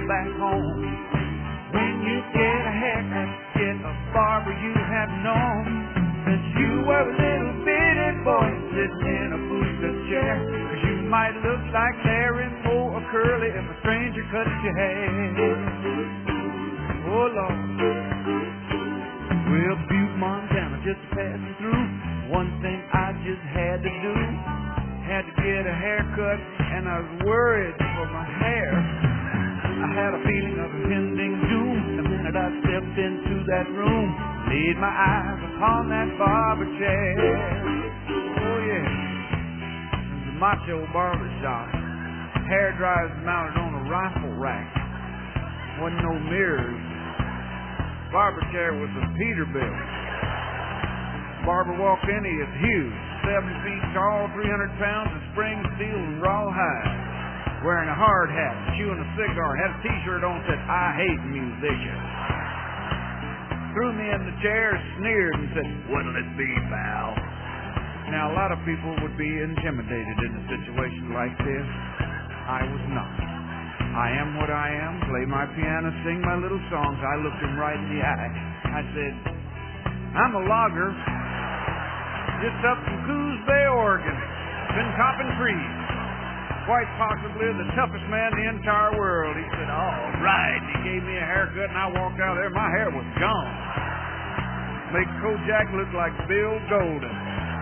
back home. When you get a haircut, get a barber you have known. Since you were a little bitty boy sitting in a booster chair, 'cause you might look like Larry Moore or Curly if a stranger cut your hair. Oh Lord. Well, Butte, Montana, just passing through. One thing I just had to do, had to get a haircut, and I was worried for my hair. I had a feeling of impending doom the minute I stepped into that room, laid my eyes upon that barber chair. Oh yeah, it was a macho barber shop. Hair dryers mounted on a rifle rack. Wasn't no mirrors. Barber chair was a Peterbilt. Barber walked in, he is huge, 7 feet tall, 300 pounds of spring steel and rawhide. Wearing a hard hat, chewing a cigar, had a t-shirt on that said, "I hate musicians." Threw me in the chair, sneered, and said, "What'll it be, pal?" Now, a lot of people would be intimidated in a situation like this. I was not. I am what I am, play my piano, sing my little songs. I looked him right in the eye. I said, "I'm a logger, just up from Coos Bay, Oregon. Been chopping trees. Quite possibly the toughest man in the entire world." He said, "All right." He gave me a haircut, and I walked out there. My hair was gone. Make Kojak look like Bill Golden.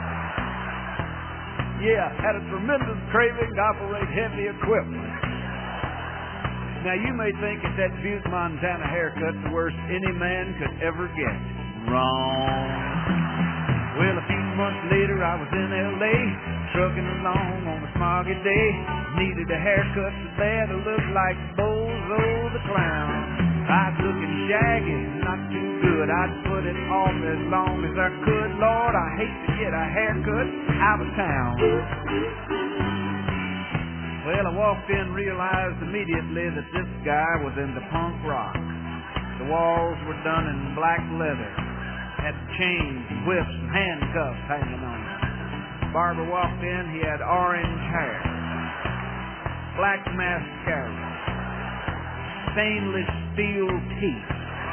Yeah, had a tremendous craving to operate heavy equipment. Now, you may think that that Butte, Montana haircut's the worst any man could ever get. Wrong. Well, a few months later, I was in L.A., trucking along on a smoggy day. Needed a haircut so bad I looked like Bozo the Clown. I was looking shaggy, not too good. I'd put it off as long as I could. Lord, I hate to get a haircut out of town. Well, I walked in, realized immediately that this guy was into punk rock. The walls were done in black leather. Had chains, whips, and handcuffs hanging on him. Barber walked in, he had orange hair, black mascara, stainless steel teeth,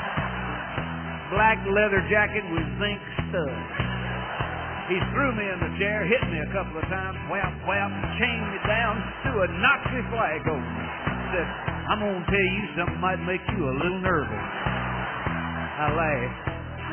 black leather jacket with zinc studs. He threw me in the chair, hit me a couple of times, whap, whap, chained me down, threw a Nazi flag over me. Said, "I'm going to tell you something might make you a little nervous." I laughed.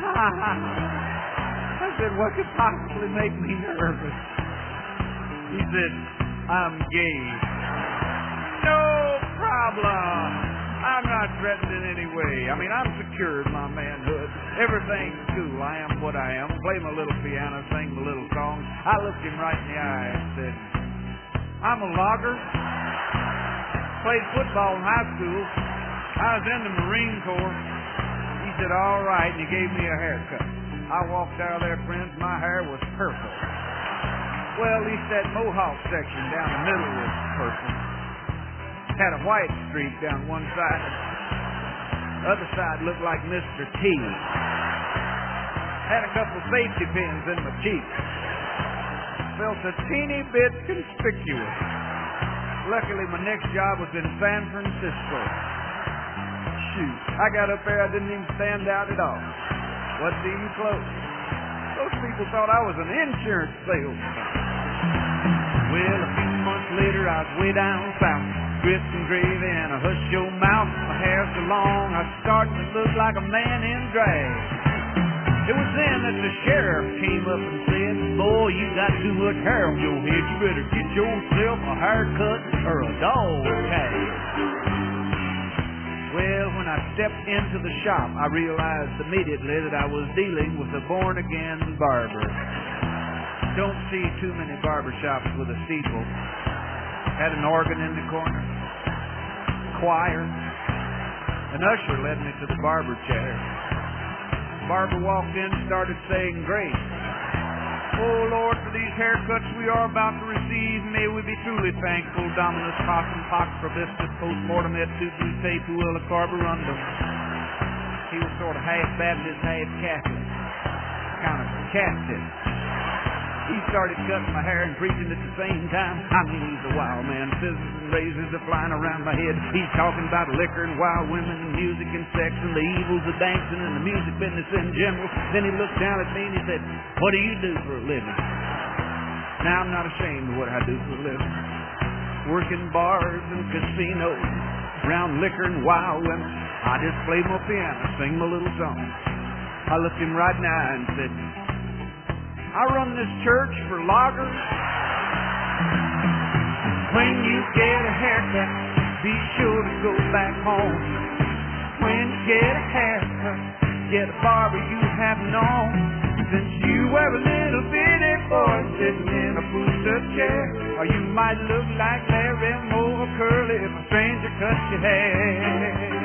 I said, "What could possibly make me nervous?" He said, "I'm gay." No problem. I'm not threatened in any way. I mean, I'm secure in my manhood. Everything's cool. I am what I am. Play my little piano, sing my little songs. I looked him right in the eye and said, "I'm a logger. Played football in high school. I was in the Marine Corps." He said, "All right," and he gave me a haircut. I walked out of there, friends. My hair was purple. Well, at least that mohawk section down the middle was purple. Had a white streak down one side. The other side looked like Mr. T. Had a couple safety pins in my cheeks. Felt a teeny bit conspicuous. Luckily, my next job was in San Francisco. Shoot, I got up there, I didn't even stand out at all. Wasn't even close. Those people thought I was an insurance salesman. Well, a few months later, I was way down south. Grits and gravy and a hush your mouth. My hair so long, I was starting to look like a man in drag. It was then that the sheriff came up and said, "Boy, you got too much hair on your head. You better get yourself a haircut or a dog tag." Well, when I stepped into the shop, I realized immediately that I was dealing with a born-again barber. Don't see too many barber shops with a steeple. Had an organ in the corner, choir. An usher led me to the barber chair. The barber walked in and started saying grace. "Oh, Lord, for these haircuts we are about to receive, may we be truly thankful. Dominus Possum Pax Probiscus Postmortem et Te Puella Carborundum." He was sort of half Baptist, half Catholic. Kind of casted. He started cutting my hair and preaching at the same time. I mean, he's a wild man. Scissors and razors are flying around my head. He's talking about liquor and wild women and music and sex and the evils of dancing and the music business in general. Then he looked down at me and he said, "What do you do for a living?" Now, I'm not ashamed of what I do for a living. Work in bars and casinos, around liquor and wild women. I just play my piano, sing my little song. I looked him right in the eye and said, "I run this church for loggers. When you get a haircut, be sure to go back home. When you get a haircut, get a barber you have known. Since you were a little bitty boy sitting in a push-up chair, or you might look like Larry Moore Curly if a stranger cut your hair."